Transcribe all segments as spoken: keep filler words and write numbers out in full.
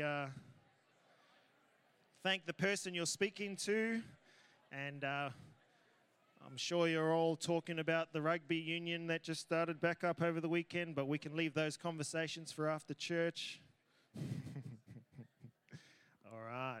uh, thank the person you're speaking to, and uh, I'm sure you're all talking about the rugby union that just started back up over the weekend, but we can leave those conversations for after church. All right.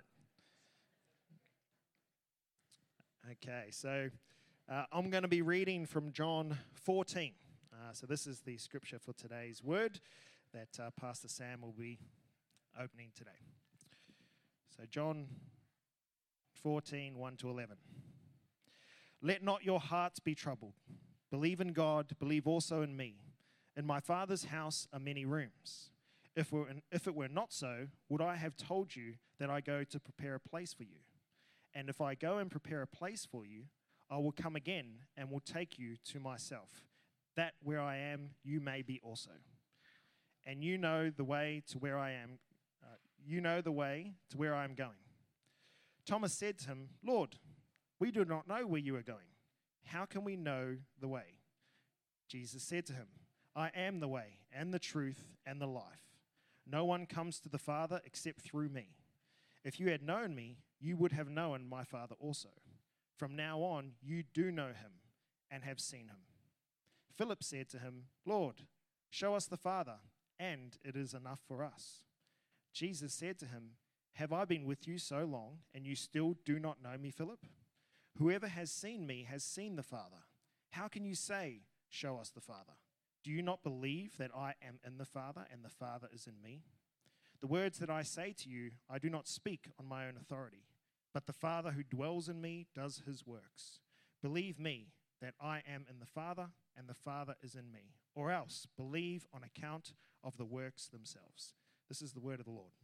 Okay, so uh, I'm going to be reading from John fourteen. Uh, so this is the scripture for today's word that uh, Pastor Sam will be opening today. So John fourteen, one to eleven. Let not your hearts be troubled. Believe in God, believe also in me. In my Father's house are many rooms. If, we're in, if it were not so, would I have told you that I go to prepare a place for you? And if I go and prepare a place for you, I will come again and will take you to myself, that where I am, you may be also. And you know the way to where I am. Uh, you know the way to where I am going. Thomas said to him, Lord, we do not know where you are going. How can we know the way? Jesus said to him, I am the way and the truth and the life. No one comes to the Father except through me. If you had known me, you would have known my Father also. From now on, you do know him and have seen him. Philip said to him, Lord, show us the Father, and it is enough for us. Jesus said to him, have I been with you so long, and you still do not know me, Philip? Whoever has seen me has seen the Father. How can you say, show us the Father? Do you not believe that I am in the Father, and the Father is in me? The words that I say to you, I do not speak on my own authority, but the Father who dwells in me does his works. Believe me that I am in the Father, and the Father is in me. Or else, believe on account of the works themselves. This is the word of the Lord.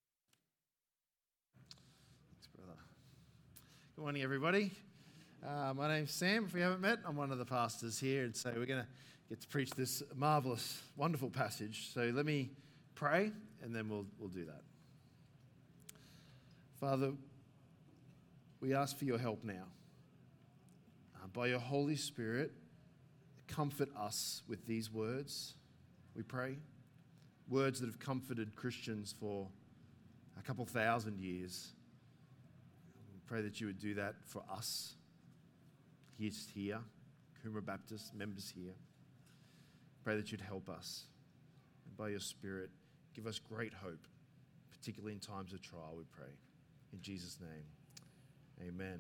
Thanks, brother. Good morning, everybody. Uh, my name's Sam. If we haven't met, I'm one of the pastors here, and so we're going to get to preach this marvelous, wonderful passage. So let me pray, and then we'll we'll do that. Father, we ask for your help now. Uh, by your Holy Spirit, comfort us with these words, we pray. Words that have comforted Christians for a couple thousand years. We pray that you would do that for us, here, here, Coomera Baptist members here. Pray that you'd help us. And by your Spirit, give us great hope, particularly in times of trial, we pray. In Jesus' name, amen.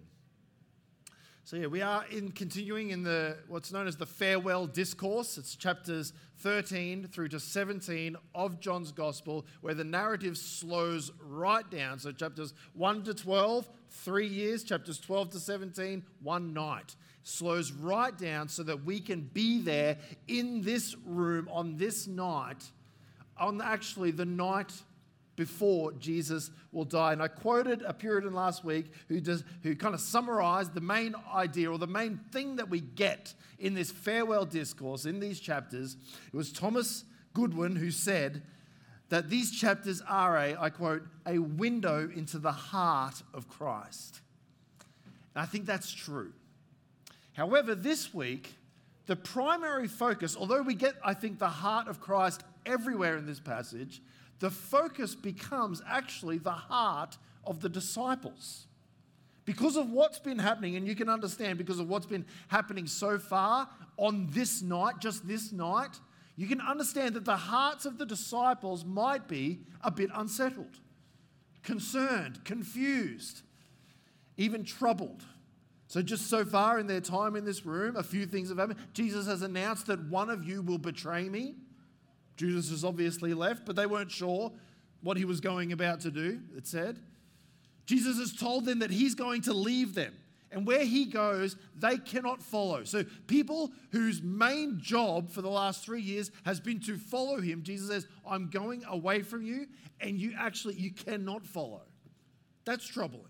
So yeah, we are in continuing in the what's known as the farewell discourse. It's chapters thirteen through to seventeen of John's Gospel, where the narrative slows right down. So chapters one to twelve, three years. Chapters twelve to seventeen, one night. Slows right down so that we can be there in this room on this night, on actually the night before Jesus will die. And I quoted a Puritan last week who does, who kind of summarized the main idea or the main thing that we get in this farewell discourse, in these chapters. It was Thomas Goodwin who said that these chapters are a, I quote, a window into the heart of Christ. And I think that's true. However, this week, the primary focus, although we get, I think, the heart of Christ everywhere in this passage, the focus becomes actually the heart of the disciples. Because of what's been happening, and you can understand because of what's been happening so far on this night, just this night, you can understand that the hearts of the disciples might be a bit unsettled, concerned, confused, even troubled. So just so far in their time in this room, a few things have happened. Jesus has announced that one of you will betray me. Judas has obviously left, but they weren't sure what he was going about to do, it said. Jesus has told them that he's going to leave them. And where he goes, they cannot follow. So people whose main job for the last three years has been to follow him, Jesus says, I'm going away from you, and you actually, you cannot follow. That's troubling.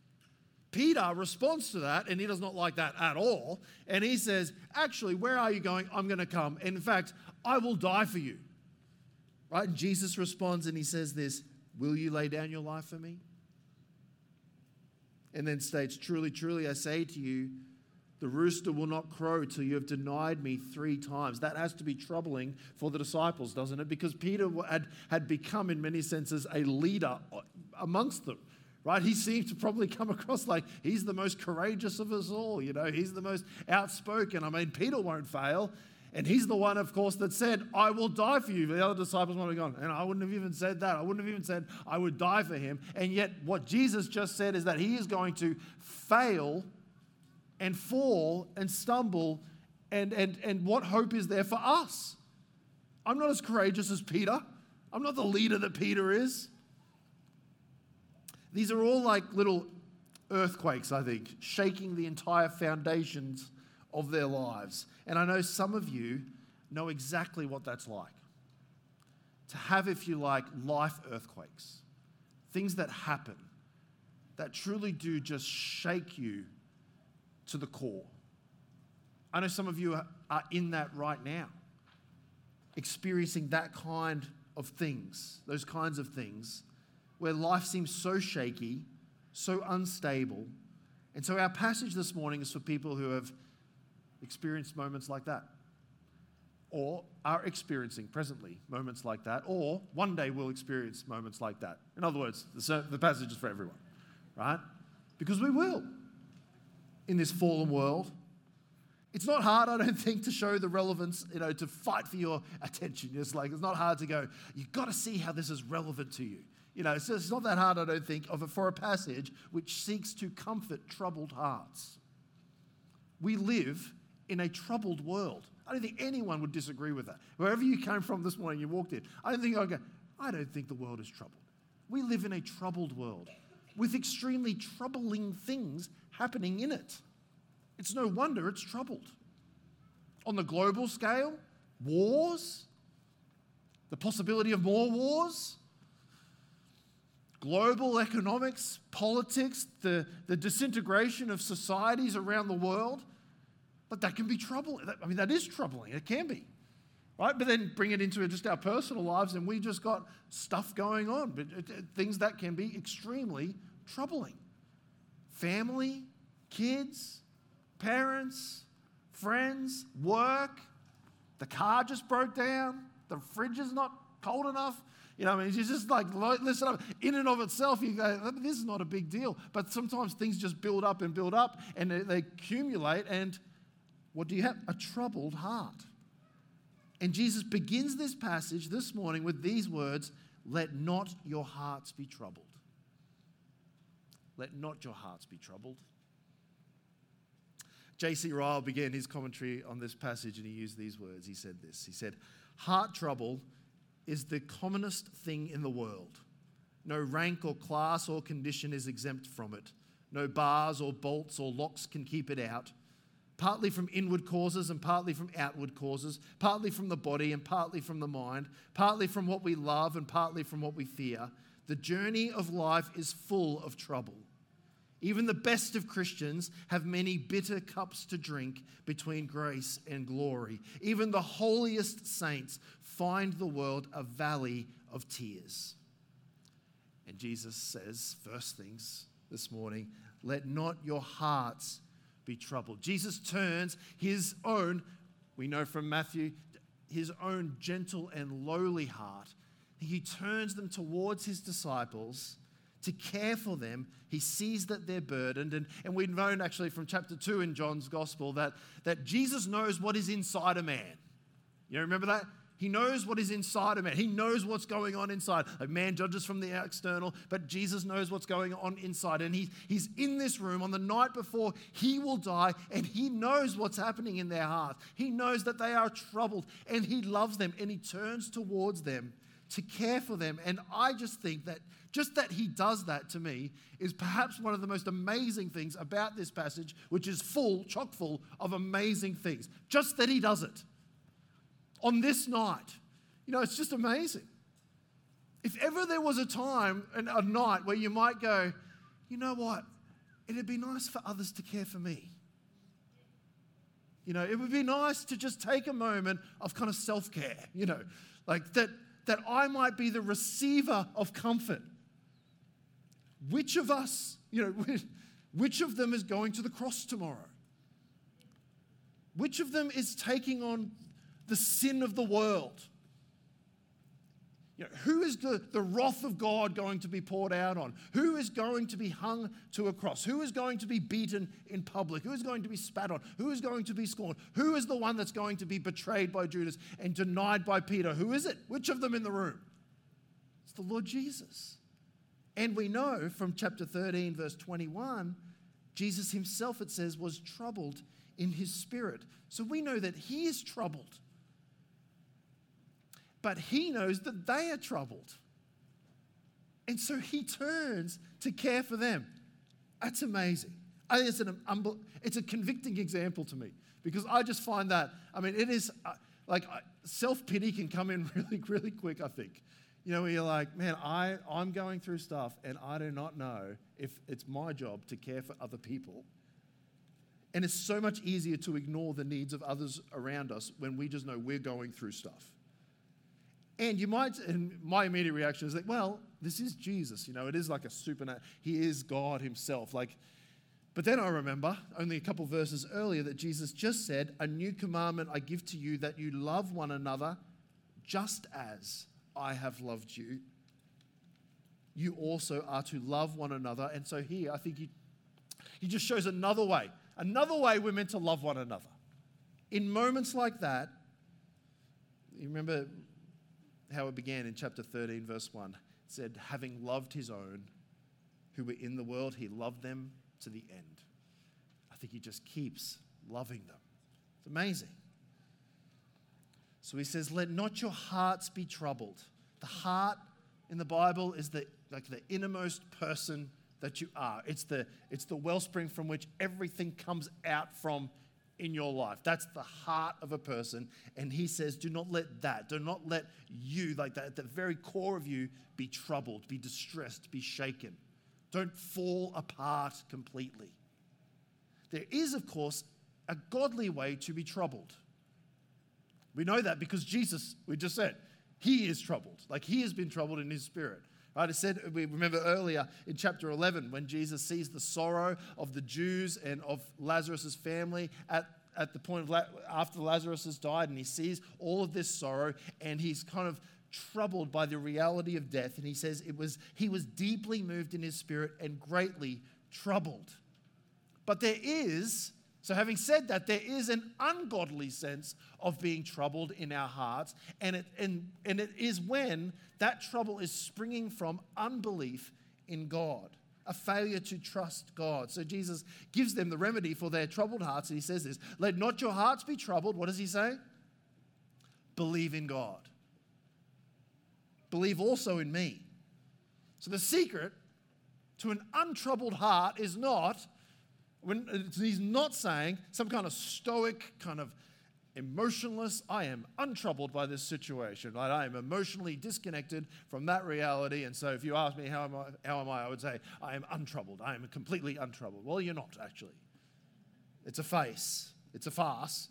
Peter responds to that, and he does not like that at all. And he says, actually, where are you going? I'm going to come. And in fact, I will die for you. Right? And Jesus responds and he says this, will you lay down your life for me? And then states, truly, truly, I say to you, The rooster will not crow till you have denied me three times. That has to be troubling for the disciples, doesn't it? Because Peter had, had become, in many senses, a leader amongst them, right? He seemed to probably come across like he's the most courageous of us all, you know. He's the most outspoken. I mean, Peter won't fail. And he's the one, of course, that said, I will die for you. The other disciples might have gone, and I wouldn't have even said that. I wouldn't have even said I would die for him. And yet what Jesus just said is that he is going to fail and fall and stumble, and, and, and what hope is there for us? I'm not as courageous as Peter. I'm not the leader that Peter is. These are all like little earthquakes, I think, shaking the entire foundations of their lives. And I know some of you know exactly what that's like. To have, if you like, life earthquakes. Things that happen that truly do just shake you to the core. I know some of you are in that right now, experiencing that kind of things, those kinds of things, where life seems so shaky, so unstable. And so our passage this morning is for people who have experienced moments like that, or are experiencing presently moments like that, or one day will experience moments like that. In other words, the, the passage is for everyone, right? Because we will. In this fallen world. It's not hard, I don't think, to show the relevance, you know, to fight for your attention. It's like, it's not hard to go, you've got to see how this is relevant to you. You know, it's, it's not that hard, I don't think, of a, for a passage which seeks to comfort troubled hearts. We live in a troubled world. I don't think anyone would disagree with that. Wherever you came from this morning, you walked in, I don't think I'd go, I don't think the world is troubled. We live in a troubled world with extremely troubling things happening in it. It's no wonder it's troubled. On the global scale, wars, the possibility of more wars, global economics, politics, the, the disintegration of societies around the world. But that can be troubling. I mean, that is troubling. It can be. Right? But then bring it into just our personal lives and we just got stuff going on. But it, it, things that can be extremely troubling. Family, kids, parents, friends, work, the car just broke down, the fridge is not cold enough. You know, I mean, it's just like, listen up. In and of itself, you go, this is not a big deal. But sometimes things just build up and build up and they, they accumulate. And what do you have? A troubled heart. And Jesus begins this passage this morning with these words, let not your hearts be troubled. Let not your hearts be troubled. J C Ryle began his commentary on this passage and he used these words. He said this. He said, heart trouble is the commonest thing in the world. No rank or class or condition is exempt from it. No bars or bolts or locks can keep it out. Partly from inward causes and partly from outward causes, partly from the body and partly from the mind, partly from what we love and partly from what we fear. The journey of life is full of trouble. Even the best of Christians have many bitter cups to drink between grace and glory. Even the holiest saints find the world a valley of tears. And Jesus says, first things this morning, let not your hearts be troubled. Jesus turns his own, we know from Matthew, his own gentle and lowly heart. He turns them towards his disciples to care for them. He sees that they're burdened. And, and we've known actually from chapter two in John's gospel that, that Jesus knows what is inside a man. You remember that? He knows what is inside a man. He knows what's going on inside. A man judges from the external, but Jesus knows what's going on inside. And he, he's in this room on the night before he will die, and he knows what's happening in their hearts. He knows that they are troubled, and he loves them, and he turns towards them to care for them. And I just think that just that he does that to me is perhaps one of the most amazing things about this passage, which is full, chock full of amazing things. Just that he does it. On this night. You know, it's just amazing. If ever there was a time and a night where you might go, you know what? It'd be nice for others to care for me. You know, it would be nice to just take a moment of kind of self-care, you know, like that, that I might be the receiver of comfort. Which of us, you know, which of them is going to the cross tomorrow? Which of them is taking on the sin of the world? You know, who is the, the wrath of God going to be poured out on? Who is going to be hung to a cross? Who is going to be beaten in public? Who is going to be spat on? Who is going to be scorned? Who is the one that's going to be betrayed by Judas and denied by Peter? Who is it? Which of them in the room? It's the Lord Jesus. And we know from chapter thirteen, verse twenty-one, Jesus himself, it says, was troubled in his spirit. So we know that he is troubled. But he knows that they are troubled. And so he turns to care for them. That's amazing. I think it's, an, um, it's a convicting example to me because I just find that, I mean, it is uh, like uh, self-pity can come in really, really quick, I think. You know, where you're like, man, I, I'm going through stuff and I do not know if it's my job to care for other people. And it's so much easier to ignore the needs of others around us when we just know we're going through stuff. And you might, and my immediate reaction is like, well, this is Jesus, you know, it is like a supernatural, he is God himself. Like, but then I remember only a couple verses earlier that Jesus just said, a new commandment I give to you, that you love one another just as I have loved you. You also are to love one another. And so here, I think he, he just shows another way, another way we're meant to love one another. In moments like that, you remember how it began in chapter thirteen, verse one. It said, having loved his own who were in the world, he loved them to the end. I think he just keeps loving them. It's amazing. So he says, let not your hearts be troubled. The heart in the Bible is the like the innermost person that you are. It's the, it's the wellspring from which everything comes out from in your life. That's the heart of a person. And he says, do not let that, do not let you, like that, at the very core of you, be troubled, be distressed, be shaken. Don't fall apart completely. There is, of course, a godly way to be troubled. We know that because Jesus, we just said, he is troubled. Like he has been troubled in his spirit. Right? I said, we remember earlier in chapter eleven when Jesus sees the sorrow of the Jews and of Lazarus' family at, at the point of La- after Lazarus has died, and he sees all of this sorrow and he's kind of troubled by the reality of death. And he says it was he was deeply moved in his spirit and greatly troubled. But there is, so having said that, there is an ungodly sense of being troubled in our hearts. And it, and, and it is when that trouble is springing from unbelief in God, a failure to trust God. So Jesus gives them the remedy for their troubled hearts. And he says this, let not your hearts be troubled. What does he say? Believe in God. Believe also in me. So the secret to an untroubled heart is not, when he's not saying some kind of stoic, kind of emotionless, I am untroubled by this situation. Right? I am emotionally disconnected from that reality. And so if you ask me how am I, how am I, I would say I am untroubled. I am completely untroubled. Well, you're not actually. It's a face. It's a farce.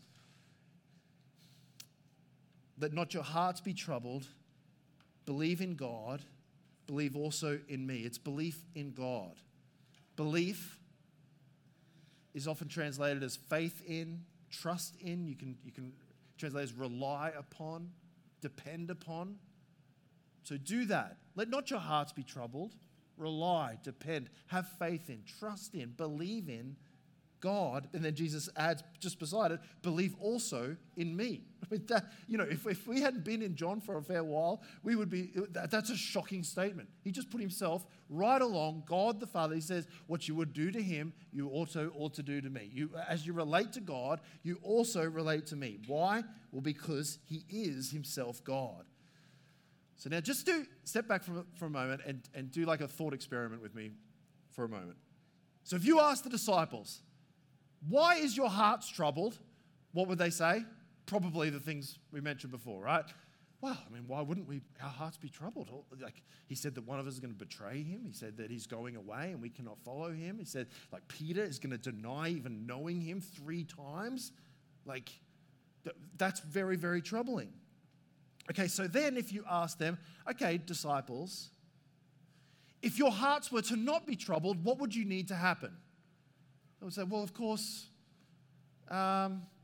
Let not your hearts be troubled. Believe in God. Believe also in me. It's belief in God. Belief is often translated as faith in, trust in. You can, you can translate as rely upon, depend upon. So do that. Let not your hearts be troubled. Rely, depend, have faith in, trust in, believe in God. And then Jesus adds just beside it, believe also in me. I mean, that, you know, if, if we hadn't been in John for a fair while, we would be, that, that's a shocking statement. He just put himself right along God the Father. He says, what you would do to him, you also ought to do to me. You, as you relate to God, you also relate to me. Why? Well, because he is himself God. So now just do step back for, for a moment and, and do like a thought experiment with me for a moment. So if you ask the disciples, why is your hearts troubled? What would they say? Probably the things we mentioned before, right? Well, I mean, why wouldn't we, our hearts be troubled? Like, he said that one of us is going to betray him. He said that he's going away and we cannot follow him. He said, like, Peter is going to deny even knowing him three times. Like, th- that's very, very troubling. Okay, so then if you ask them, okay, disciples, if your hearts were to not be troubled, what would you need to happen? They would say, well, of course, um,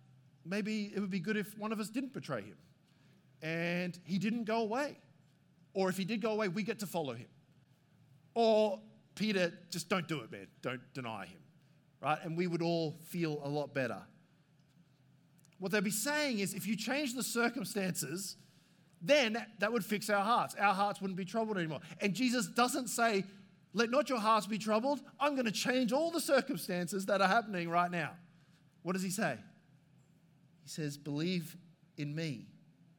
maybe it would be good if one of us didn't betray him and he didn't go away. Or if he did go away, we get to follow him. Or Peter, just don't do it, man. Don't deny him, right? And we would all feel a lot better. What they'd be saying is, if you change the circumstances, then that would fix our hearts. Our hearts wouldn't be troubled anymore. And Jesus doesn't say, let not your hearts be troubled. I'm going to change all the circumstances that are happening right now. What does he say? He says, believe in me.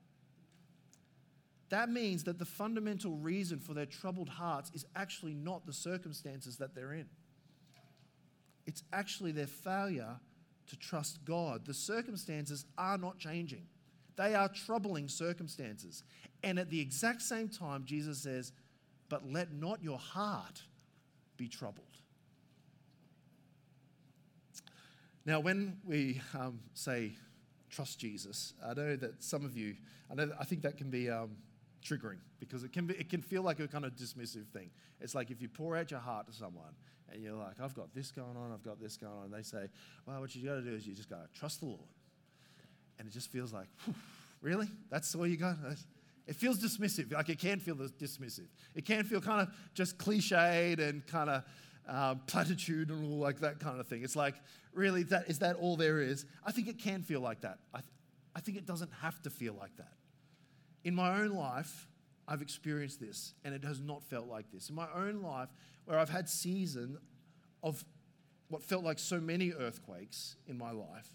That means that the fundamental reason for their troubled hearts is actually not the circumstances that they're in. It's actually their failure to trust God. The circumstances are not changing. They are troubling circumstances. And at the exact same time, Jesus says, but let not your heart be troubled. Now, when we um, say trust Jesus, I know that some of you, I know, I think that can be um, triggering because it can be, it can feel like a kind of dismissive thing. It's like if you pour out your heart to someone and you're like, I've got this going on, I've got this going on. And they say, well, what you got to do is you just got to trust the Lord. And it just feels like, really? That's all you got? It feels dismissive. Like it can feel dismissive. It can feel kind of just cliched and kind of um, platitudinal, like that kind of thing. It's like, really, that is that all there is? I think it can feel like that. I, th- I think it doesn't have to feel like that. In my own life, I've experienced this, and it has not felt like this. In my own life, where I've had season of what felt like so many earthquakes in my life,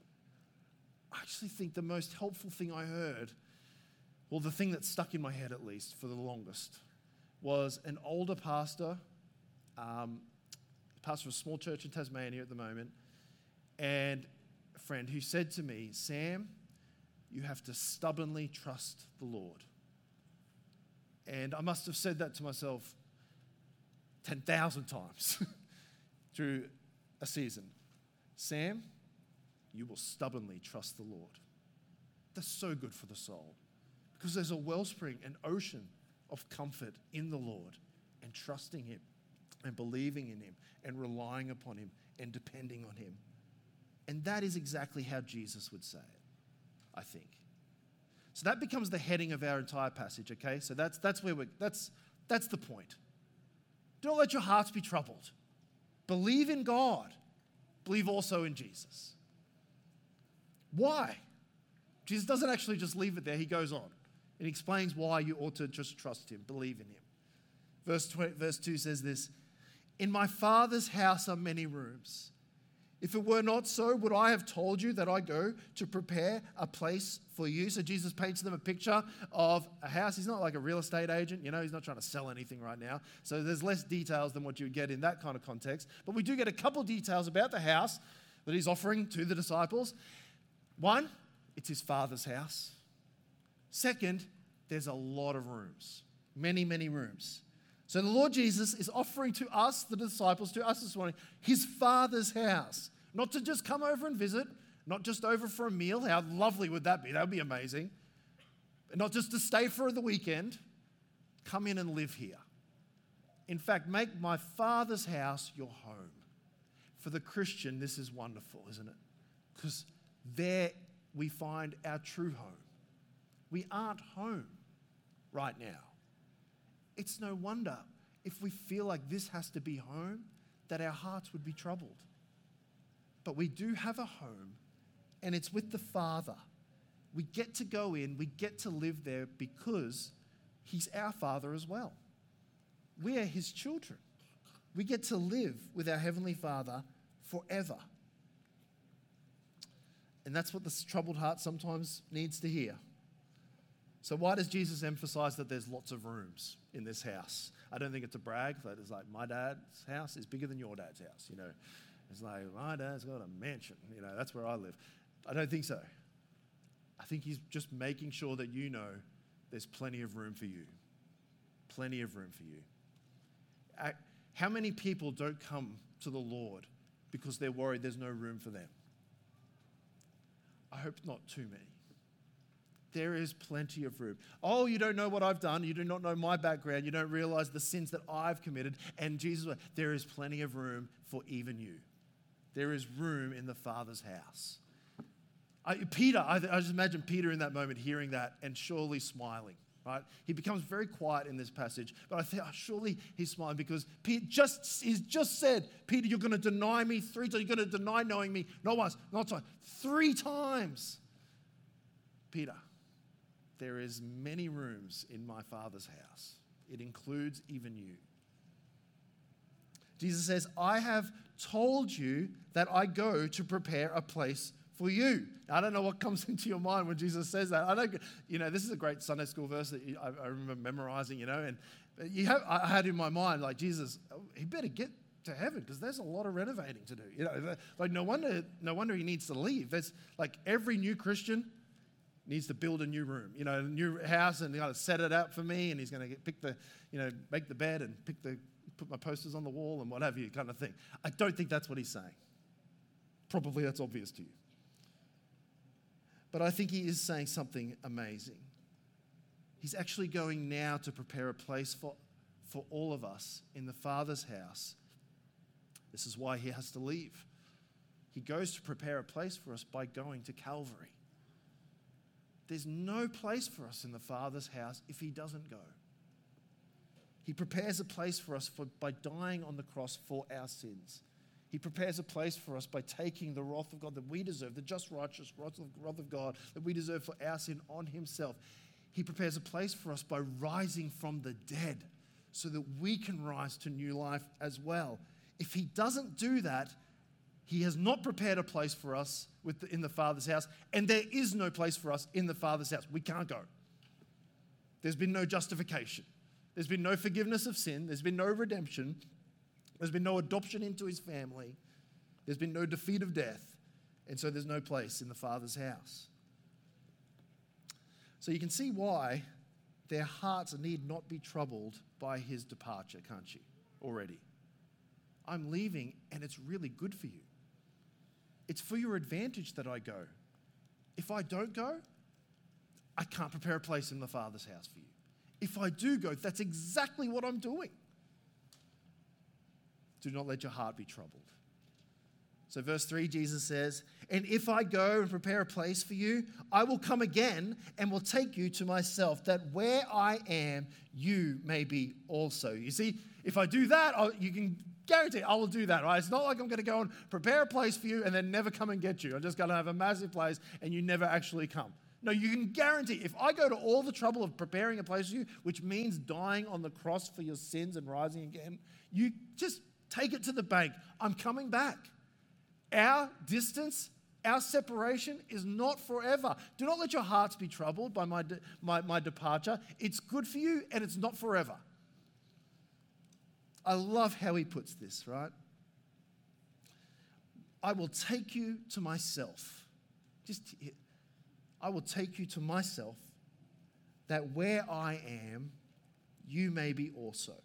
I actually think the most helpful thing I heard, well, the thing that stuck in my head at least for the longest, was an older pastor, um, pastor of a small church in Tasmania at the moment, and a friend who said to me, Sam, you have to stubbornly trust the Lord. And I must have said that to myself ten thousand times through a season. Sam, you will stubbornly trust the Lord. That's so good for the soul because there's a wellspring, an ocean of comfort in the Lord and trusting him and believing in him and relying upon him and depending on him. And that is exactly how Jesus would say it, I think. So that becomes the heading of our entire passage, okay? So that's that's where we're, that's that's the point. Don't let your hearts be troubled. Believe in God. Believe also in Jesus. Why? Jesus doesn't actually just leave it there. He goes on and explains why you ought to just trust him, believe in him. Verse twenty, verse two says this, in my Father's house are many rooms. If it were not so, would I have told you that I go to prepare a place for you? So Jesus paints them a picture of a house. He's not like a real estate agent, you know, he's not trying to sell anything right now. So there's less details than what you would get in that kind of context. But we do get a couple details about the house that he's offering to the disciples. One, it's his Father's house. Second, there's a lot of rooms, many, many rooms. So the Lord Jesus is offering to us, the disciples, to us this morning, his Father's house. Not to just come over and visit, not just over for a meal. How lovely would that be? That would be amazing. Not just to stay for the weekend. Come in and live here. In fact, make my Father's house your home. For the Christian, this is wonderful, isn't it? Because there we find our true home. We aren't home right now. It's no wonder if we feel like this has to be home, that our hearts would be troubled. But we do have a home, and it's with the Father. We get to go in, we get to live there because he's our Father as well. We are his children. We get to live with our Heavenly Father forever. And that's what this troubled heart sometimes needs to hear. So why does Jesus emphasize that there's lots of rooms in this house? I don't think it's a brag. That it's like, my dad's house is bigger than your dad's house, you know. It's like, my dad's got a mansion, you know, that's where I live. I don't think so. I think he's just making sure that you know there's plenty of room for you. Plenty of room for you. How many people don't come to the Lord because they're worried there's no room for them? I hope not too many. There is plenty of room. Oh, you don't know what I've done. You do not know my background. You don't realize the sins that I've committed. And Jesus, there is plenty of room for even you. There is room in the Father's house. I, Peter, I, I just imagine Peter in that moment hearing that and surely smiling, right? He becomes very quiet in this passage, but I think oh, surely he's smiling because Peter just, he's just said, Peter, you're going to deny me three times. You're going to deny knowing me, not once, not twice, three times. Peter, there is many rooms in my Father's house. It includes even you. Jesus says, I have told you that I go to prepare a place for you. Now, I don't know what comes into your mind when Jesus says that. I don't, you know, this is a great Sunday school verse that you, I, I remember memorizing, you know, and you have, I had in my mind, like, Jesus, he better get to heaven because there's a lot of renovating to do. You know, like, no wonder, no wonder he needs to leave. There's, like, every new Christian needs to build a new room, you know, a new house, and he's going to set it out for me, and he's going to pick the, you know, make the bed and pick the, put my posters on the wall and what have you, kind of thing. I don't think that's what he's saying. Probably that's obvious to you. But I think he is saying something amazing. He's actually going now to prepare a place for, for all of us in the Father's house. This is why he has to leave. He goes to prepare a place for us by going to Calvary. There's no place for us in the Father's house if he doesn't go. He prepares a place for us for, by dying on the cross for our sins. He prepares a place for us by taking the wrath of God that we deserve, the just righteous wrath of, wrath of God that we deserve for our sin on himself. He prepares a place for us by rising from the dead so that we can rise to new life as well. If he doesn't do that, he has not prepared a place for us with the, in the Father's house, and there is no place for us in the Father's house. We can't go. There's been no justification. There's been no forgiveness of sin. There's been no redemption. There's been no adoption into his family. There's been no defeat of death. And so there's no place in the Father's house. So you can see why their hearts need not be troubled by his departure, can't you? Already. I'm leaving, and it's really good for you. It's for your advantage that I go. If I don't go, I can't prepare a place in the Father's house for you. If I do go, that's exactly what I'm doing. Do not let your heart be troubled. So verse three, Jesus says, and if I go and prepare a place for you, I will come again and will take you to myself, that where I am, you may be also. You see, if I do that, I'll, you can guarantee I will do that, right? It's not like I'm going to go and prepare a place for you and then never come and get you. I'm just going to have a massive place and you never actually come. No, you can guarantee if I go to all the trouble of preparing a place for you, which means dying on the cross for your sins and rising again, you just take it to the bank. I'm coming back. Our distance, our separation is not forever. Do not let your hearts be troubled by my, de- my, my departure. It's good for you and it's not forever. I love how he puts this, right? I will take you to myself. Just, I will take you to myself, that where I am, you may be also.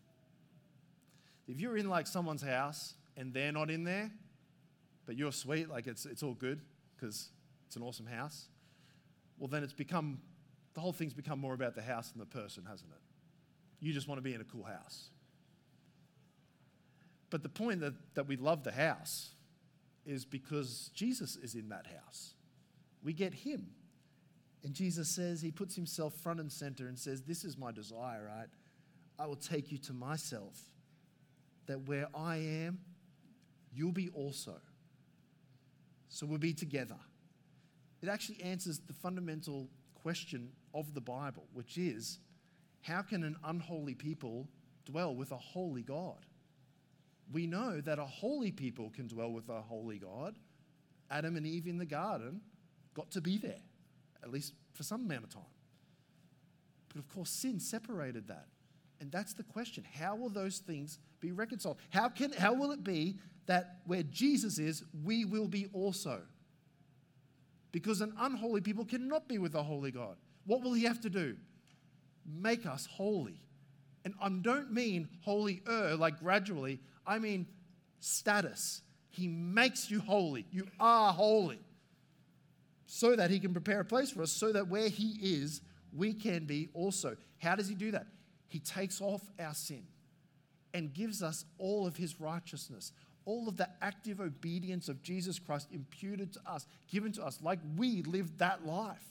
If you're in like someone's house and they're not in there, but you're sweet, like it's it's all good because it's an awesome house, well then it's become, the whole thing's become more about the house than the person, hasn't it? You just want to be in a cool house. But the point that, that we love the house is because Jesus is in that house. We get him. And Jesus says, he puts himself front and center and says, this is my desire, right? I will take you to myself, that where I am, you'll be also. So we'll be together. It actually answers the fundamental question of the Bible, which is, how can an unholy people dwell with a holy God? We know that a holy people can dwell with a holy God. Adam and Eve in the garden got to be there, at least for some amount of time. But of course, sin separated that. And that's the question. How will those things be reconciled? How can, how will it be that where Jesus is, we will be also? Because an unholy people cannot be with a holy God. What will he have to do? Make us holy. And I don't mean holier, like gradually. I mean status. He makes you holy. You are holy. So that he can prepare a place for us, so that where he is, we can be also. How does he do that? He takes off our sin and gives us all of his righteousness, all of the active obedience of Jesus Christ imputed to us, given to us, like we lived that life,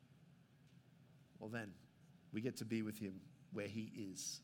well then, we get to be with him where he is.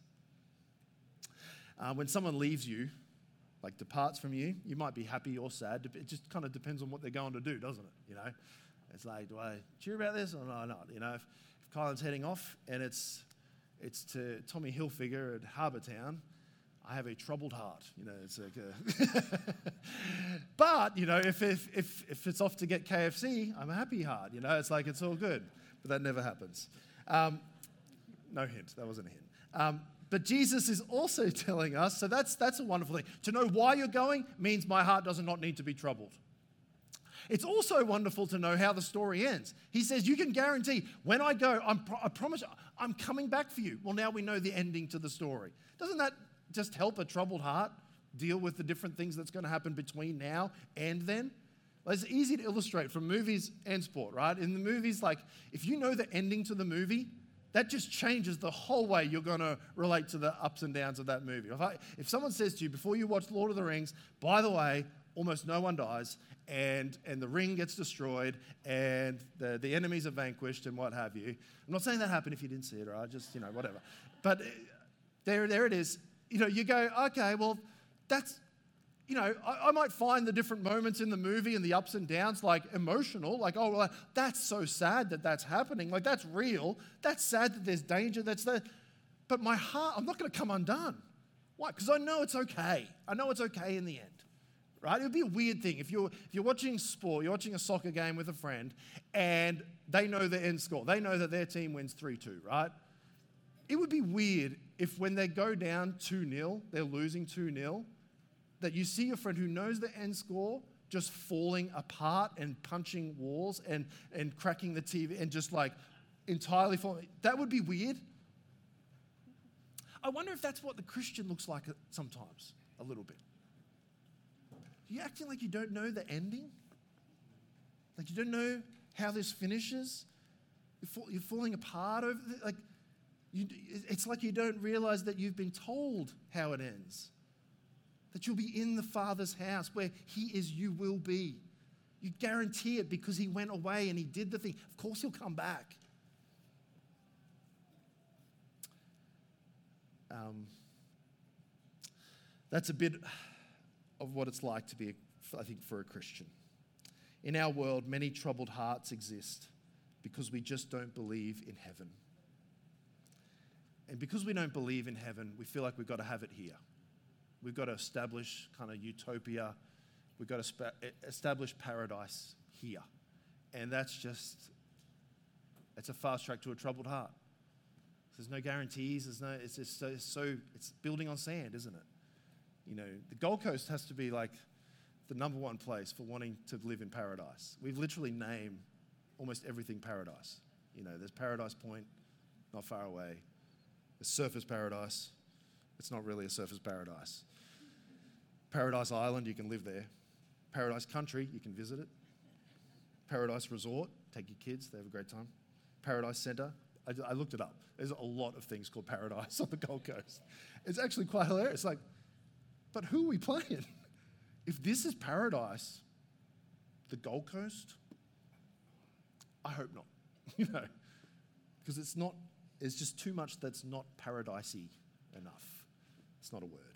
Uh, when someone leaves you, like departs from you, you might be happy or sad. It just kind of depends on what they're going to do, doesn't it? You know, it's like, do I cheer about this or no, not? You know, if, if Kylan's heading off and it's it's to Tommy Hilfiger at Harbour Town, I have a troubled heart. You know, it's like a but, you know, if, if if if it's off to get K F C, I'm a happy heart. You know, it's like it's all good. But that never happens. Um, no hint. That wasn't a hint. Um, but Jesus is also telling us, so that's that's a wonderful thing. To know why you're going means my heart does not need to be troubled. It's also wonderful to know how the story ends. He says, you can guarantee, when I go, I'm, I promise I'm coming back for you. Well, now we know the ending to the story. Doesn't that just help a troubled heart deal with the different things that's going to happen between now and then? Well, it's easy to illustrate from movies and sport, right? In the movies, like, if you know the ending to the movie, that just changes the whole way you're going to relate to the ups and downs of that movie. If, I, if someone says to you, before you watch Lord of the Rings, by the way, almost no one dies, and and the ring gets destroyed, and the, the enemies are vanquished, and what have you. I'm not saying that happened if you didn't see it, right? Just, you know, whatever. But there, there it is. You know, you go, okay, well, that's, you know, I, I might find the different moments in the movie and the ups and downs, like, emotional. Like, oh, well, that's so sad that that's happening. Like, that's real. That's sad that there's danger. That's that. But my heart, I'm not going to come undone. Why? Because I know it's okay. I know it's okay in the end. Right? It would be a weird thing if you're if you're watching sport, you're watching a soccer game with a friend, and they know the end score. They know that their team wins three two, right? It would be weird if when they go down two nil, they're losing two nil, that you see your friend who knows the end score just falling apart and punching walls and, and cracking the T V and just like entirely falling. That would be weird. I wonder if that's what the Christian looks like sometimes, a little bit. Are you acting like you don't know the ending? Like you don't know how this finishes? You're, fall, you're falling apart over the, like you, it's like you don't realize that you've been told how it ends. That you'll be in the Father's house where he is, you will be. You guarantee it because he went away and he did the thing. Of course he'll come back. Um, that's a bit of what it's like to be, I think, for a Christian. In our world, many troubled hearts exist because we just don't believe in heaven. And because we don't believe in heaven, we feel like we've got to have it here. We've got to establish kind of utopia. We've got to spa- establish paradise here. And that's just, it's a fast track to a troubled heart. There's no guarantees. There's no, it's just so, so, it's building on sand, isn't it? You know, the Gold Coast has to be like the number one place for wanting to live in paradise. We've literally named almost everything paradise. You know, there's Paradise Point, not far away. There's Surfers Paradise. It's not really a surfer's paradise. Paradise Island, you can live there. Paradise Country, you can visit it. Paradise Resort, take your kids, they have a great time. Paradise Centre, I, I looked it up. There's a lot of things called paradise on the Gold Coast. It's actually quite hilarious. Like, but who are we playing? If this is paradise, the Gold Coast, I hope not. You know, because it's not. There's just too much that's not paradisey enough. It's not a word.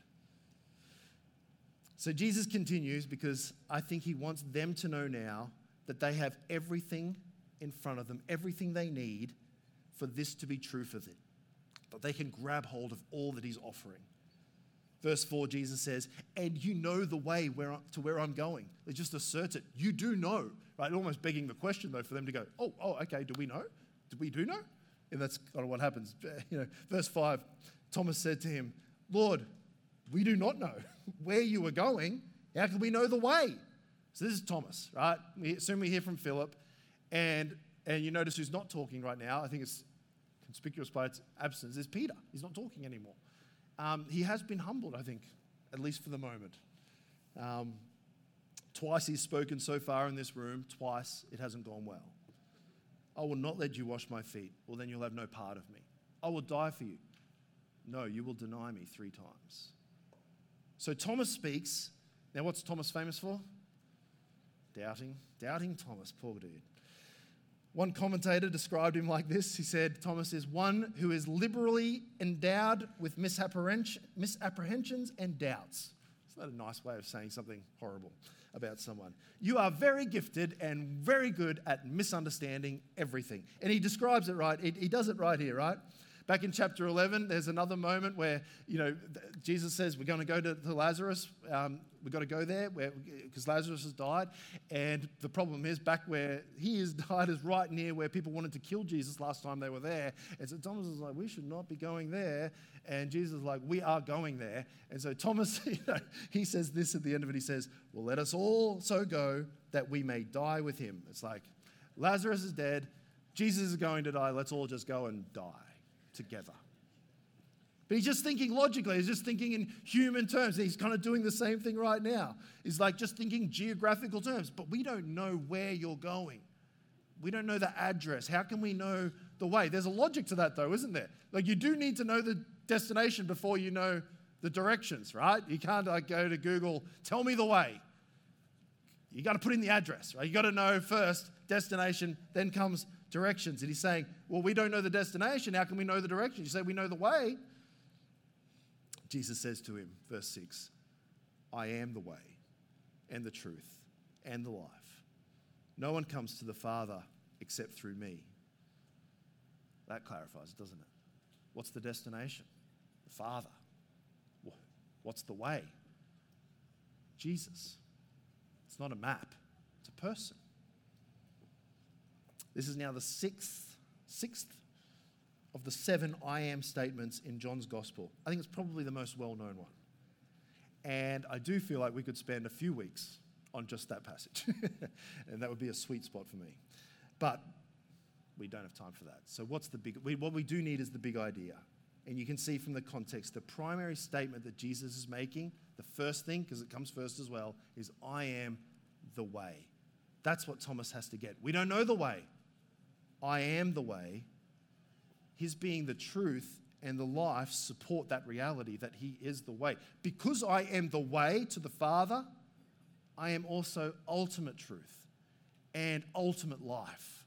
So Jesus continues because I think he wants them to know now that they have everything in front of them, everything they need for this to be true for them. That they can grab hold of all that he's offering. Verse four, Jesus says, and you know the way where I, to where I'm going. It just asserts it. You do know, right? Almost begging the question, though, for them to go, oh, oh, okay, do we know? Do we do know? And that's kind of what happens. You know, verse five, Thomas said to him, Lord, we do not know where you are going. How can we know the way? So this is Thomas, right? We, soon we hear from Philip. And, and you notice who's not talking right now. I think it's conspicuous by its absence. Is Peter. He's not talking anymore. Um, he has been humbled, I think, at least for the moment. Um, twice he's spoken so far in this room. Twice it hasn't gone well. I will not let you wash my feet. Well, then you'll have no part of me. I will die for you. No, you will deny me three times. So Thomas speaks, Now, what's Thomas famous for? Doubting. Doubting Thomas, poor dude. One commentator described him like this. He said, Thomas is one who is liberally endowed with misapprehen- misapprehensions and doubts. Isn't that a nice way of saying something horrible about someone? You are very gifted and very good at misunderstanding everything. And he describes it right. He, he does it right here, right? Back in chapter eleven, there's another moment where, you know, Jesus says, we're going to go to, to Lazarus. Um, we've got to go there because Lazarus has died. And the problem is, back where he has died is right near where people wanted to kill Jesus last time they were there. And so Thomas is like, we should not be going there. And Jesus is like, we are going there. And so Thomas, you know, he says this at the end of it. He says, well, let us all so go that we may die with him. It's like, Lazarus is dead. Jesus is going to die. Let's all just go and die together. But he's just thinking logically. He's just thinking in human terms. He's kind of doing the same thing right now. He's like just thinking geographical terms. But we don't know where you're going. We don't know the address. How can we know the way? There's a logic to that though, isn't there? Like you do need to know the destination before you know the directions, right? You can't like go to Google, tell me the way. You got to put in the address, right? You got to know first destination, then comes directions. And he's saying, well, we don't know the destination. How can we know the direction? You say we know the way. Jesus says to him, verse six, I am the way and the truth and the life. No one comes to the Father except through me. That clarifies, doesn't it? What's the destination? The Father. What's the way? Jesus. It's not a map. It's a person. This is now the sixth, sixth of the seven I am statements in John's Gospel. I think it's probably the most well-known one. And I do feel like we could spend a few weeks on just that passage. And that would be a sweet spot for me. But we don't have time for that. So what's the big, we, what we do need is the big idea. And you can see from the context, the primary statement that Jesus is making, the first thing, because it comes first as well, is I am the way. That's what Thomas has to get. We don't know the way. I am the way. His being the truth and the life support that reality that he is the way. Because I am the way to the Father, I am also ultimate truth and ultimate life.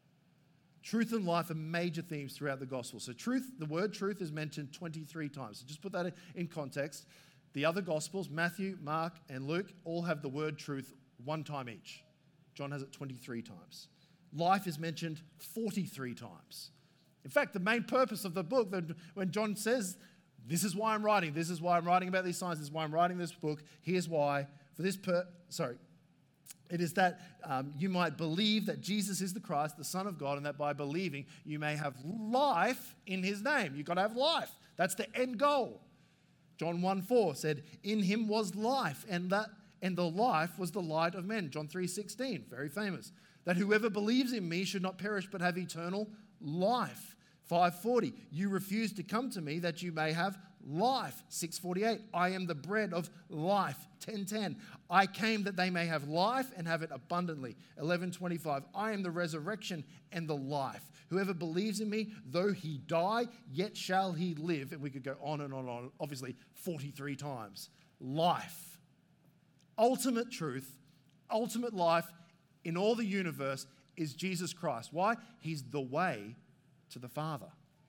Truth and life are major themes throughout the gospel. So truth, the word truth is mentioned twenty-three times. So just put that in context. The other gospels, Matthew, Mark, and Luke, all have the word truth one time each. John has it twenty-three times. Life is mentioned forty-three times. In fact, the main purpose of the book, when John says, this is why I'm writing, this is why I'm writing about these signs, this is why I'm writing this book, here's why, for this, per- sorry, it is that um, you might believe that Jesus is the Christ, the Son of God, and that by believing you may have life in his name. You've got to have life. That's the end goal. John one four said, in him was life, and that and the life was the light of men. John three sixteen, very famous. That whoever believes in me should not perish but have eternal life. five forty, you refuse to come to me that you may have life. six forty-eight, I am the bread of life. ten ten, I came that they may have life and have it abundantly. eleven twenty-five, I am the resurrection and the life. Whoever believes in me, though he die, yet shall he live. And we could go on and on and on, obviously forty-three times. Life. Ultimate truth, ultimate life in all the universe is Jesus Christ. Why? He's the way to the Father.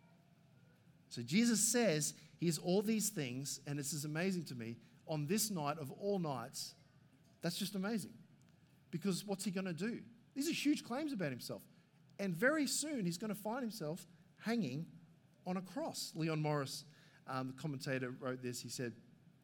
So Jesus says he's all these things, and this is amazing to me, on this night of all nights. That's just amazing. Because what's he going to do? These are huge claims about himself. And very soon he's going to find himself hanging on a cross. Leon Morris, um, the commentator, wrote this. He said,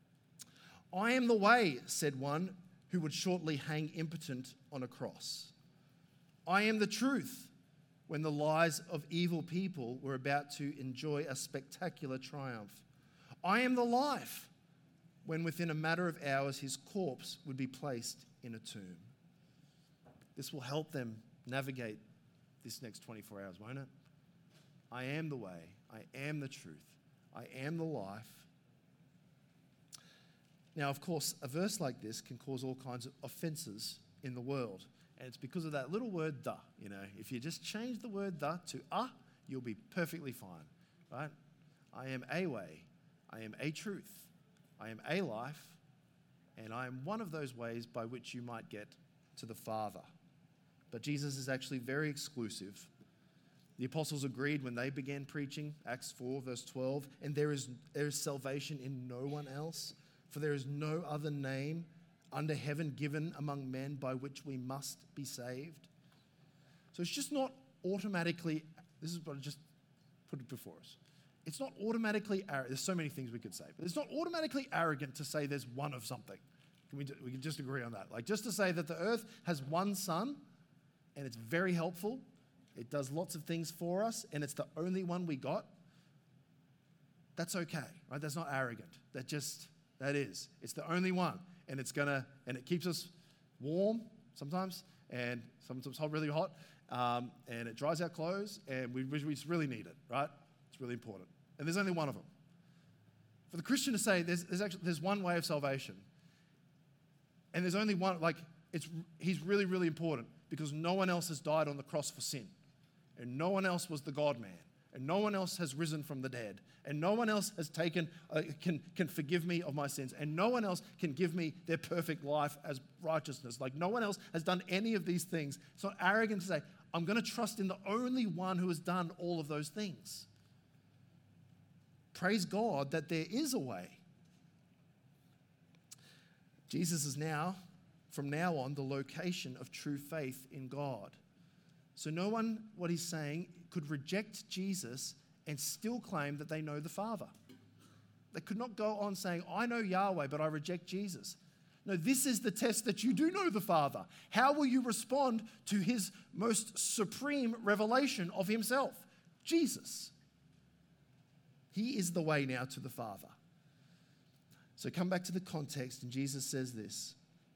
I am the way, said one who would shortly hang impotent on a cross. I am the truth, when the lies of evil people were about to enjoy a spectacular triumph. I am the life, when within a matter of hours his corpse would be placed in a tomb. This will help them navigate this next twenty-four hours, won't it? I am the way. I am the truth. I am the life. Now, of course, a verse like this can cause all kinds of offenses in the world. And it's because of that little word, the. You know, if you just change the word the to a, you'll be perfectly fine, right? I am a way. I am a truth. I am a life. and I am one of those ways by which you might get to the Father. But Jesus is actually very exclusive. The apostles agreed when they began preaching, Acts four, verse twelve, and there is, there is salvation in no one else, for there is no other name under heaven given among men by which we must be saved. So it's just not automatically, this is what I just put it before us. It's not automatically arrogant. There's so many things we could say, but it's not automatically arrogant to say there's one of something. Can we, we can just agree on that. Like just to say that the earth has one sun and it's very helpful. It does lots of things for us and it's the only one we got. That's okay, right? That's not arrogant. That just, that is. It's the only one and it's gonna, and it keeps us warm sometimes and sometimes hot, really hot. Um, and it dries our clothes, and we, we just really need it, right? It's really important. And there's only one of them. For the Christian to say there's, there's actually there's one way of salvation, and there's only one, like, it's he's really, really important because no one else has died on the cross for sin, and no one else was the God-man, and no one else has risen from the dead, and no one else has taken, uh, can, can forgive me of my sins, and no one else can give me their perfect life as righteousness. Like, no one else has done any of these things. It's not arrogant to say, I'm going to trust in the only one who has done all of those things. Praise God that there is a way. Jesus is now, from now on, the location of true faith in God. So no one, what he's saying, could reject Jesus and still claim that they know the Father. They could not go on saying, I know Yahweh, but I reject Jesus. No, this is the test that you do know the Father. How will you respond to his most supreme revelation of himself? Jesus. He is the way now to the Father. So come back to the context, and Jesus says this.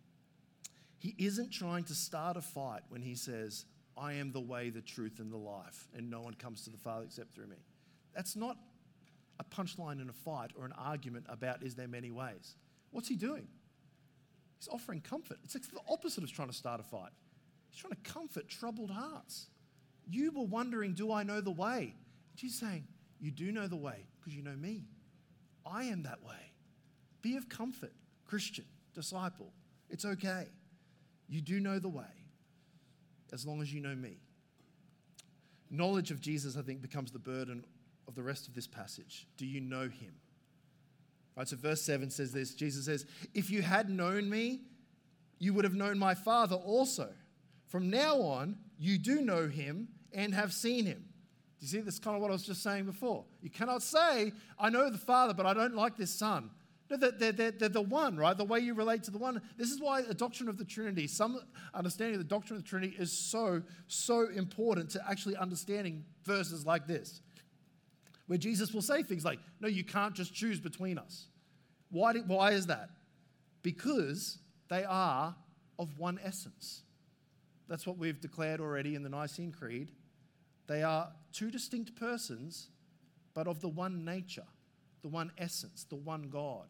He isn't trying to start a fight when he says, I am the way, the truth, and the life, and no one comes to the Father except through me. That's not a punchline in a fight or an argument about is there many ways. What's he doing? He's offering comfort. It's like the opposite of trying to start a fight. He's trying to comfort troubled hearts. You were wondering, do I know the way? And he's saying, you do know the way because you know me. I am that way. Be of comfort, Christian, disciple. It's okay. You do know the way as long as you know me. Knowledge of Jesus, I think, becomes the burden of the rest of this passage. Do you know him? Right, so verse seven says this. Jesus says, if you had known me, you would have known my Father also. From now on, you do know him and have seen him. Do you see? That's kind of what I was just saying before. You cannot say, I know the Father, but I don't like this Son. No, they're, they're, they're the one, right? The way you relate to the one. This is why the doctrine of the Trinity, some understanding of the doctrine of the Trinity is so, so important to actually understanding verses like this, where Jesus will say things like, no, you can't just choose between us. Why, do, why is that? Because they are of one essence. That's what we've declared already in the Nicene Creed. They are two distinct persons, but of the one nature, the one essence, the one God.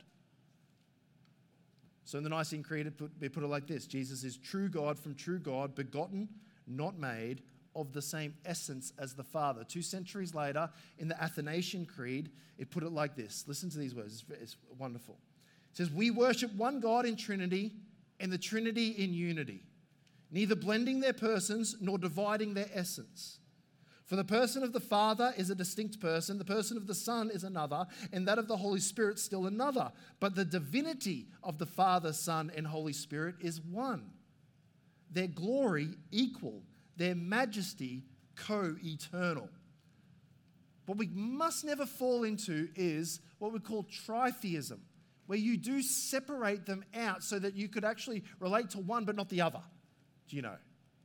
So in the Nicene Creed, it put, it put it like this. Jesus is true God from true God, begotten, not made, of the same essence as the Father. Two centuries later, in the Athanasian Creed, it put it like this. Listen to these words. It's, it's wonderful. It says, we worship one God in Trinity and the Trinity in unity, neither blending their persons nor dividing their essence. For the person of the Father is a distinct person, the person of the Son is another, and that of the Holy Spirit still another. But the divinity of the Father, Son, and Holy Spirit is one. Their glory equal, their majesty co-eternal. What we must never fall into is what we call tritheism, where you do separate them out so that you could actually relate to one but not the other. Do you know?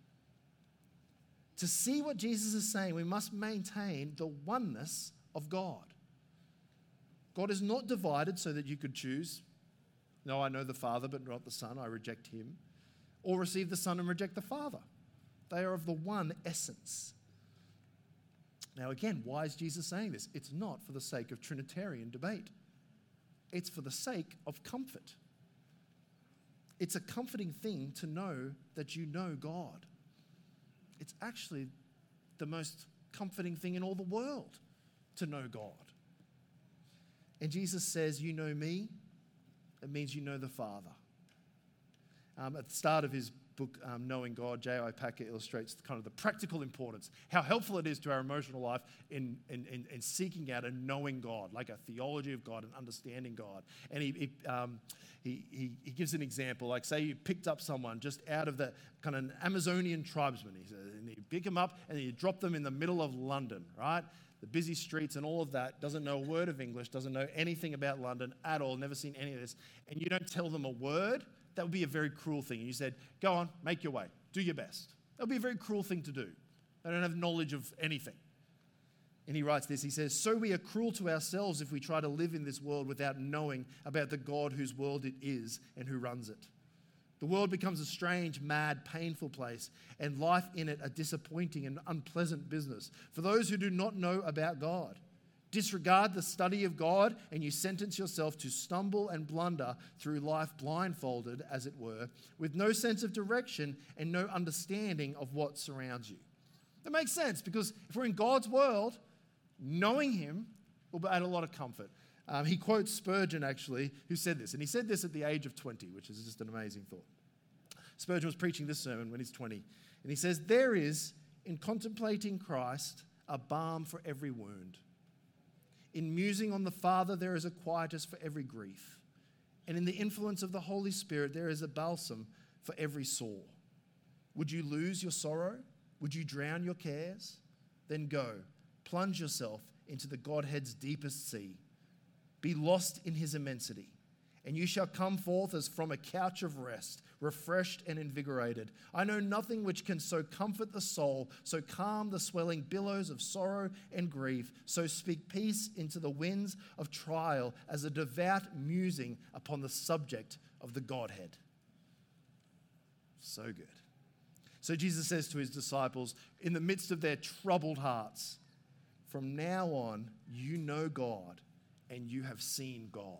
To see what Jesus is saying, we must maintain the oneness of God. God is not divided so that you could choose, no, I know the Father but not the Son, I reject him, or receive the Son and reject the Father. They are of the one essence. Now again, why is Jesus saying this? It's not for the sake of Trinitarian debate. It's for the sake of comfort. It's a comforting thing to know that you know God. It's actually the most comforting thing in all the world to know God. And Jesus says, you know me, it means you know the Father. Um, at the start of his book, um, Knowing God, J I Packer illustrates the, kind of the practical importance, how helpful it is to our emotional life in, in, in, in seeking out and knowing God, like a theology of God and understanding God. And he he, um, he, he he gives an example, like say you picked up someone just out of the kind of an Amazonian tribesman, he says, and you pick them up and you drop them in the middle of London, right? The busy streets and all of that, doesn't know a word of English, doesn't know anything about London at all, never seen any of this, and you don't tell them a word. That would be a very cruel thing. You said, go on, make your way, do your best. That would be a very cruel thing to do. They don't have knowledge of anything. And he writes this, he says, so we are cruel to ourselves if we try to live in this world without knowing about the God whose world it is and who runs it. The world becomes a strange, mad, painful place, and life in it a disappointing and unpleasant business for those who do not know about God. Disregard the study of God, and you sentence yourself to stumble and blunder through life blindfolded, as it were, with no sense of direction and no understanding of what surrounds you. That makes sense, because if we're in God's world, knowing him will add a lot of comfort. Um, he quotes Spurgeon, actually, who said this, and he said this at the age of twenty, which is just an amazing thought. Spurgeon was preaching this sermon when he's twenty, and he says, there is, in contemplating Christ, a balm for every wound. In musing on the Father, there is a quietus for every grief. And in the influence of the Holy Spirit, there is a balsam for every sore. Would you lose your sorrow? Would you drown your cares? Then go, plunge yourself into the Godhead's deepest sea. Be lost in his immensity, and you shall come forth as from a couch of rest, refreshed and invigorated. I know nothing which can so comfort the soul, so calm the swelling billows of sorrow and grief, so speak peace into the winds of trial as a devout musing upon the subject of the Godhead. So good. So Jesus says to his disciples, in the midst of their troubled hearts, from now on, you know God and you have seen God.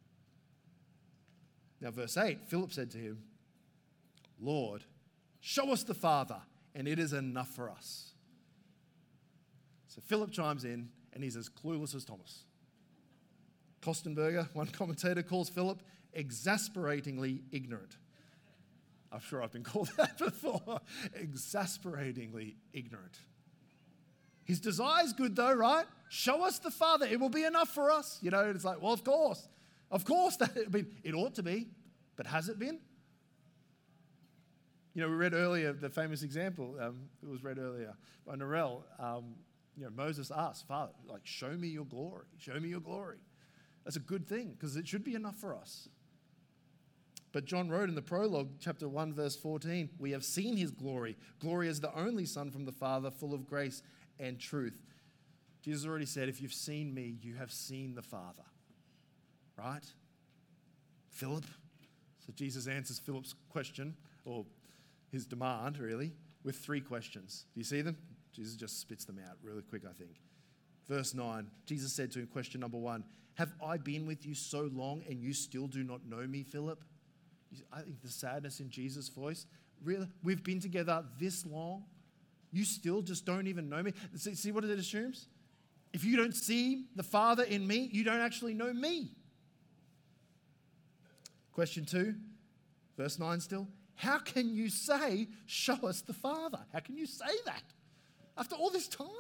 Now, verse eight, Philip said to him, Lord, show us the Father, and it is enough for us. So Philip chimes in, and he's as clueless as Thomas. Kostenberger, one commentator, calls Philip exasperatingly ignorant. I'm sure I've been called that before. Exasperatingly ignorant. His desire's good though, right? Show us the Father. It will be enough for us. You know, it's like, well, of course. Of course. That, I mean, it ought to be. But has it been? You know, we read earlier the famous example. Um, it was read earlier by Narelle. Um, you know, Moses asked, Father, like, show me your glory. Show me your glory. That's a good thing because it should be enough for us. But John wrote in the prologue, chapter one, verse fourteen, we have seen his glory. Glory as the only Son from the Father, full of grace and truth. Jesus already said, if you've seen me, you have seen the Father. Right? Philip. So Jesus answers Philip's question, or his demand, really, with three questions. Do you see them? Jesus just spits them out really quick, I think. Verse nine, Jesus said to him, question number one, have I been with you so long and you still do not know me, Philip? I think the sadness in Jesus' voice, really, we've been together this long, you still just don't even know me? See, see what it assumes? If you don't see the Father in me, you don't actually know me. Question two, verse nine still, how can you say, show us the Father? How can you say that after all this time?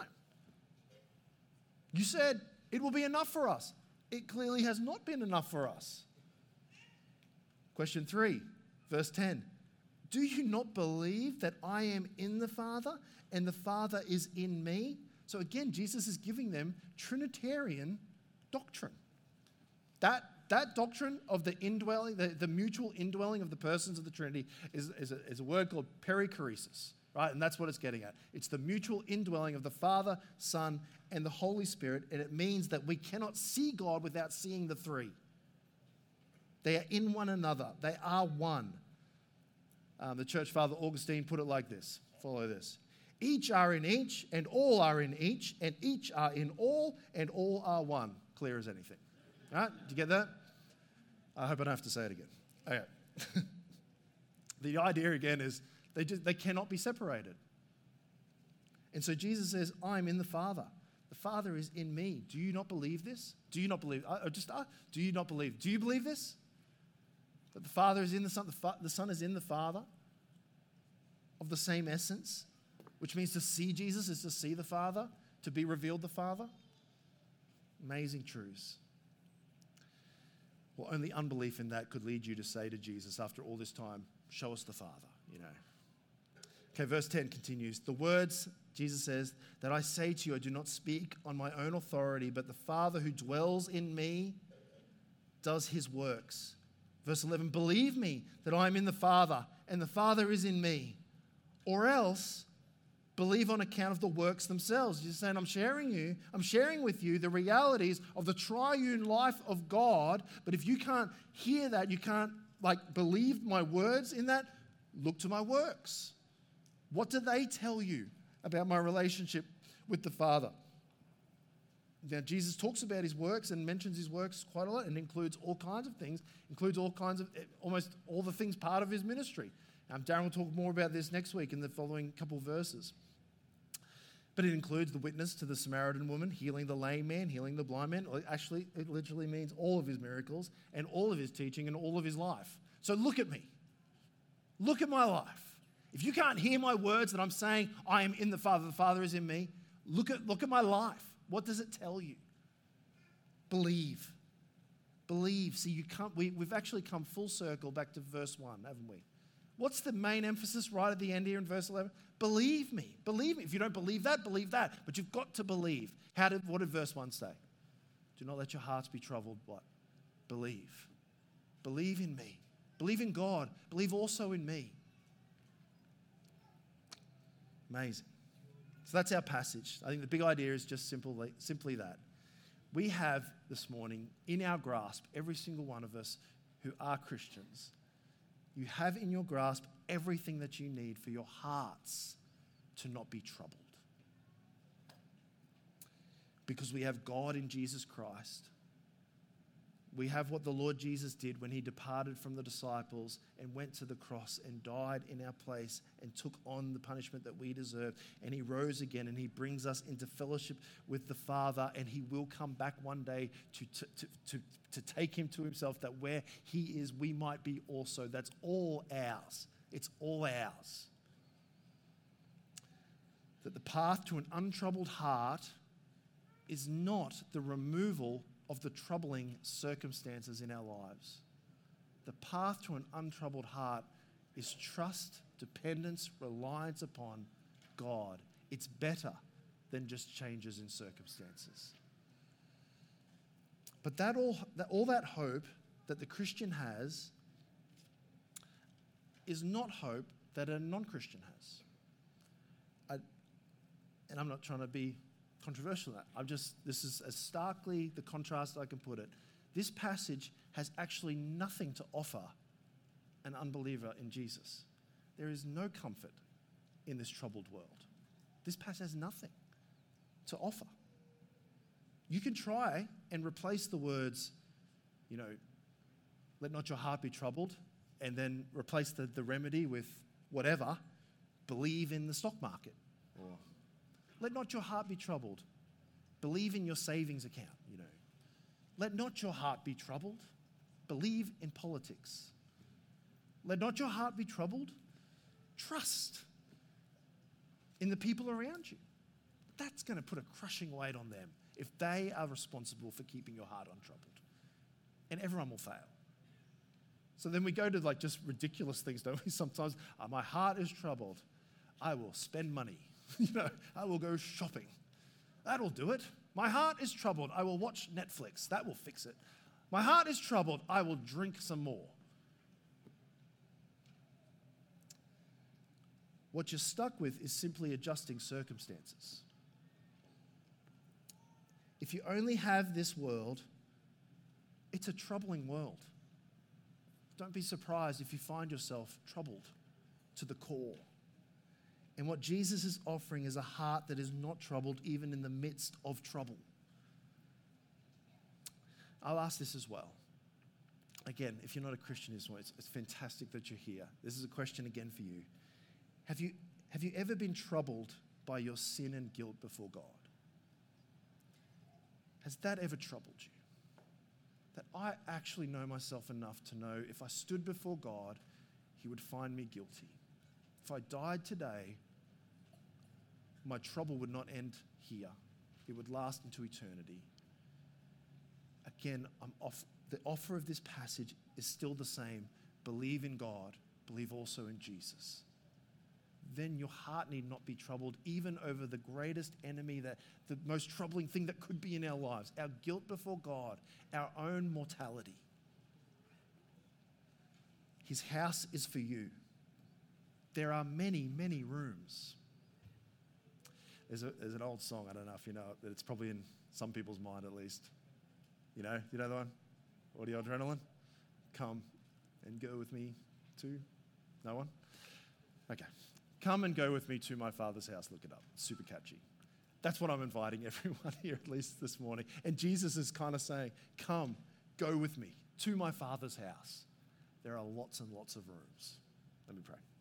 You said it will be enough for us. It clearly has not been enough for us. Question three, verse ten. Do you not believe that I am in the Father and the Father is in me? So again, Jesus is giving them Trinitarian doctrine. That, that doctrine of the indwelling, the, the mutual indwelling of the persons of the Trinity is, is, a, is a word called perichoresis, right? And that's what it's getting at. It's the mutual indwelling of the Father, Son, and the Holy Spirit, and it means that we cannot see God without seeing the three. They are in one another. They are one. Um, the church father Augustine put it like this. Follow this. Each are in each, and all are in each, and each are in all, and all are one. Clear as anything. All right? Did you get that? I hope I don't have to say it again. Okay. The idea again is they just they cannot be separated. And so Jesus says, I'm in the Father. The Father is in me. Do you not believe this? Do you not believe? I, I just uh, do you not believe? Do you believe this? That the Father is in the Son, the, fa- the Son is in the Father, of the same essence, which means to see Jesus is to see the Father, to be revealed the Father. Amazing truths. Well, only unbelief in that could lead you to say to Jesus after all this time, show us the Father, you know. Okay, verse ten continues. The words, Jesus says, that I say to you, I do not speak on my own authority, but the Father who dwells in me does his works. Verse eleven, believe me that I am in the Father and the Father is in me. Or else, believe on account of the works themselves. You're saying, I'm sharing you, I'm sharing with you the realities of the triune life of God, but if you can't hear that, you can't like believe my words in that, look to my works. What do they tell you about my relationship with the Father? Now, Jesus talks about his works and mentions his works quite a lot and includes all kinds of things, includes all kinds of, almost all the things part of his ministry. Um, Darren will talk more about this next week in the following couple of verses. But it includes the witness to the Samaritan woman, healing the lame man, healing the blind man. Actually, it literally means all of his miracles and all of his teaching and all of his life. So look at me. Look at my life. If you can't hear my words that I'm saying, I am in the Father, the Father is in me, look at, look at my life. What does it tell you? Believe. Believe. See, you can't, we, we've actually come full circle back to verse one, haven't we? What's the main emphasis right at the end here in verse eleven? Believe me. Believe me. If you don't believe that, believe that. But you've got to believe. How did, what did verse one say? Do not let your hearts be troubled. What? Believe. Believe in me. Believe in God. Believe also in me. Amazing. So that's our passage. I think the big idea is just simply, simply that. We have this morning in our grasp, every single one of us who are Christians, you have in your grasp everything that you need for your hearts to not be troubled. Because we have God in Jesus Christ. We have what the Lord Jesus did when he departed from the disciples and went to the cross and died in our place and took on the punishment that we deserve. And he rose again and he brings us into fellowship with the Father, and he will come back one day to, to, to, to, to take him to himself, that where he is, we might be also. That's all ours. It's all ours. That the path to an untroubled heart is not the removal of the troubling circumstances in our lives. The path to an untroubled heart is trust, dependence, reliance upon God. It's better than just changes in circumstances. But that all, that, all that hope that the Christian has is not hope that a non-Christian has. I, and I'm not trying to be controversial in that. I'm just, this is as starkly the contrast I can put it. This passage has actually nothing to offer an unbeliever in Jesus. There is no comfort in this troubled world. This passage has nothing to offer. You can try and replace the words, you know, let not your heart be troubled, and then replace the, the remedy with whatever, believe in the stock market, or let not your heart be troubled. Believe in your savings account, you know. Let not your heart be troubled. Believe in politics. Let not your heart be troubled. Trust in the people around you. That's going to put a crushing weight on them if they are responsible for keeping your heart untroubled. And everyone will fail. So then we go to like just ridiculous things, don't we? Sometimes, oh, my heart is troubled. I will spend money. You know, I will go shopping. That'll do it. My heart is troubled. I will watch Netflix. That will fix it. My heart is troubled. I will drink some more. What you're stuck with is simply adjusting circumstances. If you only have this world, it's a troubling world. Don't be surprised if you find yourself troubled to the core. And what Jesus is offering is a heart that is not troubled even in the midst of trouble. I'll ask this as well. Again, if you're not a Christian, it's, it's fantastic that you're here. This is a question again for you. Have you, have you ever been troubled by your sin and guilt before God? Has that ever troubled you? that I actually know myself enough to know if I stood before God, he would find me guilty. If I died today, my trouble would not end here. It would last into eternity. Again, I'm off, the offer of this passage is still the same. Believe in God. Believe also in Jesus. Then your heart need not be troubled even over the greatest enemy, that the most troubling thing that could be in our lives, our guilt before God, our own mortality. His house is for you. There are many, many rooms. There's, a, there's an old song, I don't know if you know it, but it's probably in some people's mind at least. You know, you know the one? Audio Adrenaline? Come and go with me to... No one? Okay. Come and go with me to my Father's house. Look it up. It's super catchy. That's what I'm inviting everyone here, at least this morning. And Jesus is kind of saying, come, go with me to my Father's house. There are lots and lots of rooms. Let me pray.